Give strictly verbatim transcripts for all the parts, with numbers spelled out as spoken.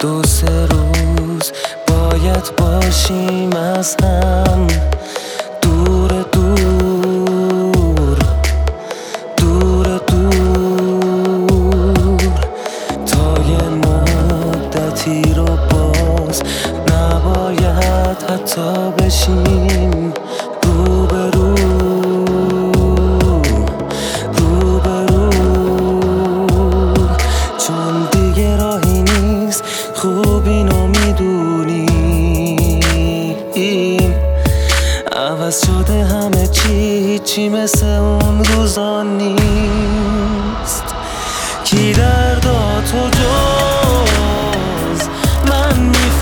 دو سه روز باید باشیم از هم، دور دور دور دور تا یه مدتی رو باز نباید حتی بشیم روبرو روبرو، چون دیگه راهی نیست، خوب اینو میدونیم، عوض شده همه چی، چی مثل اون روزا نیست. کی درداتو جز من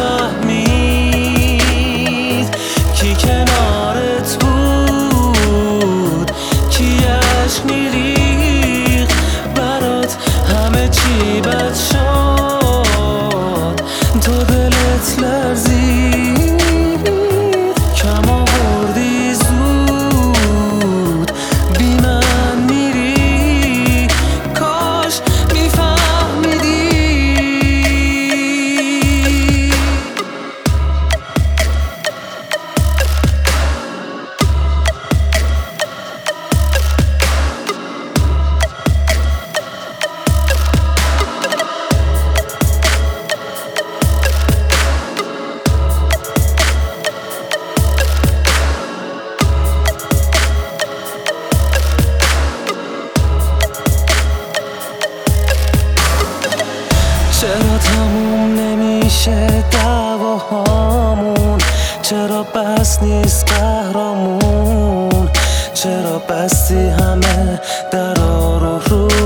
میفهمید، کی کنارت بود، کی عشق میریخ برات، همه چی بد شد، تو دلت لرزید، کم آوردی زود، بی من میری، کاش میفهمیدی. چرا تموم نمیشه دعواهامون، چرا بس نیست قهرامون، چرا بستی همه درا رو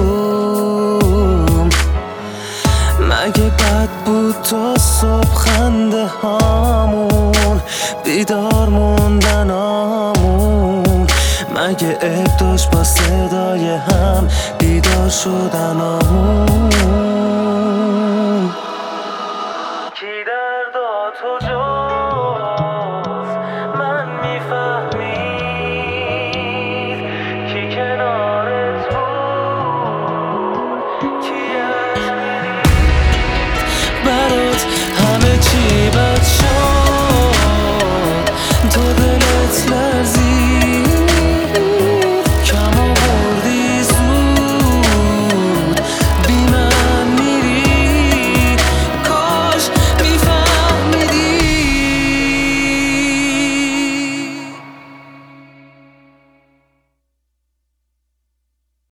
روم، مگه بد بود تا صبح خنده هامون، بیدار موندنامون، مگه عیب داشت با صدای هم بیدار شدنامون.